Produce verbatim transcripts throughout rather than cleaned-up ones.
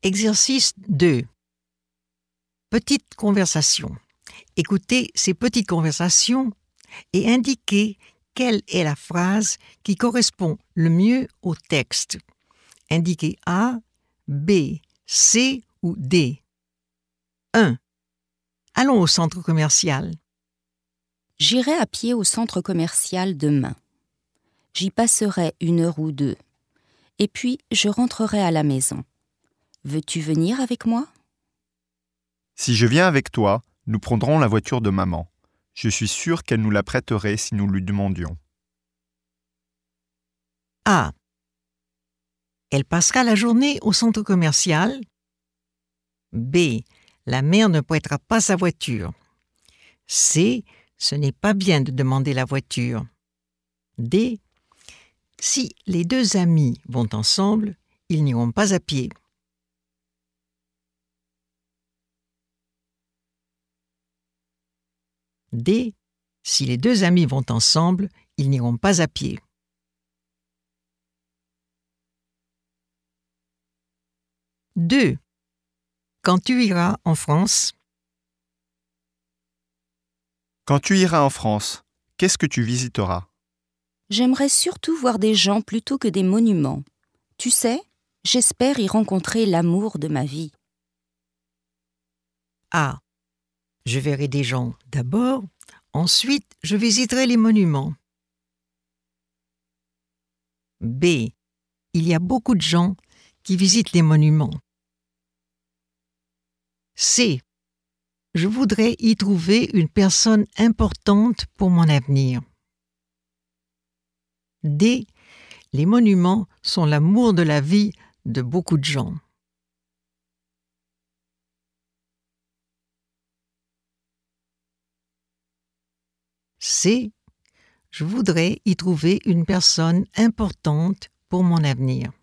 Exercice deux. Petite conversation. Écoutez ces petites conversations et indiquez quelle est la phrase qui correspond le mieux au texte. Indiquez A, B, C ou D. un. Allons au centre commercial. J'irai à pied au centre commercial demain. J'y passerai une heure ou deux. Et puis, je rentrerai à la maison. Veux-tu venir avec moi ? Si je viens avec toi, nous prendrons la voiture de maman. Je suis sûr qu'elle nous la prêterait si nous lui demandions. A. Elle passera la journée au centre commercial. B. La mère ne prêtera pas sa voiture. C. Ce n'est pas bien de demander la voiture. D. Si les deux amis vont ensemble, ils n'iront pas à pied. D. Si les deux amis vont ensemble, ils n'iront pas à pied. deux. Quand tu iras en France. Quand tu iras en France, qu'est-ce que tu visiteras ? J'aimerais surtout voir des gens plutôt que des monuments. Tu sais, j'espère y rencontrer l'amour de ma vie. A. Je verrai des gens d'abord, ensuite je visiterai les monuments. B. Il y a beaucoup de gens qui visitent les monuments. C. Je voudrais y trouver une personne importante pour mon avenir. D. Les monuments sont l'amour de la vie de beaucoup de gens. C. Je voudrais y trouver une personne importante pour mon avenir.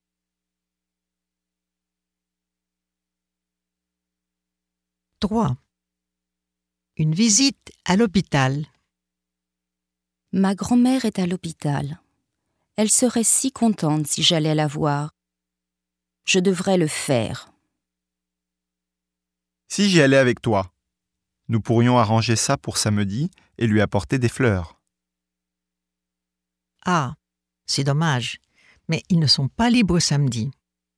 trois. Une visite à l'hôpital. Ma grand-mère est à l'hôpital. Elle serait si contente si j'allais la voir. Je devrais le faire. Si j'y allais avec toi, nous pourrions arranger ça pour samedi et lui apporter des fleurs. A. C'est dommage, mais ils ne sont pas libres samedi.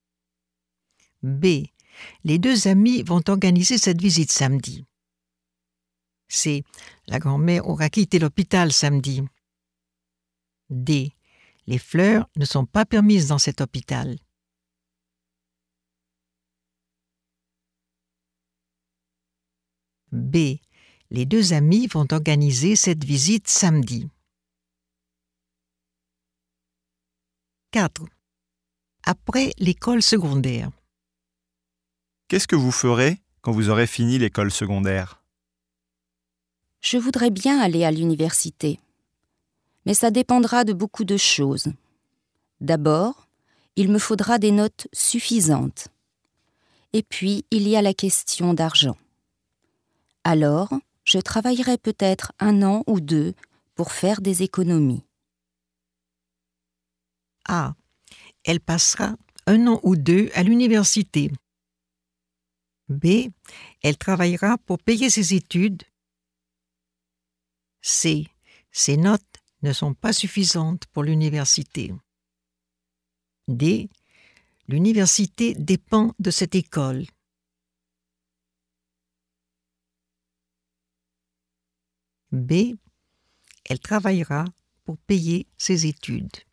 B. Les deux amis vont organiser cette visite samedi. C. La grand-mère aura quitté l'hôpital samedi. D. Les fleurs ne sont pas permises dans cet hôpital. B. Les deux amis vont organiser cette visite samedi. quatre. Après l'école secondaire. Qu'est-ce que vous ferez quand vous aurez fini l'école secondaire ? Je voudrais bien aller à l'université. Mais ça dépendra de beaucoup de choses. D'abord, il me faudra des notes suffisantes. Et puis, il y a la question d'argent. Alors, je travaillerai peut-être un an ou deux pour faire des économies. A. Elle passera un an ou deux à l'université. B. Elle travaillera pour payer ses études. C. Ses notes ne sont pas suffisantes pour l'université. D. L'université dépend de cette école. B. Elle travaillera pour payer ses études.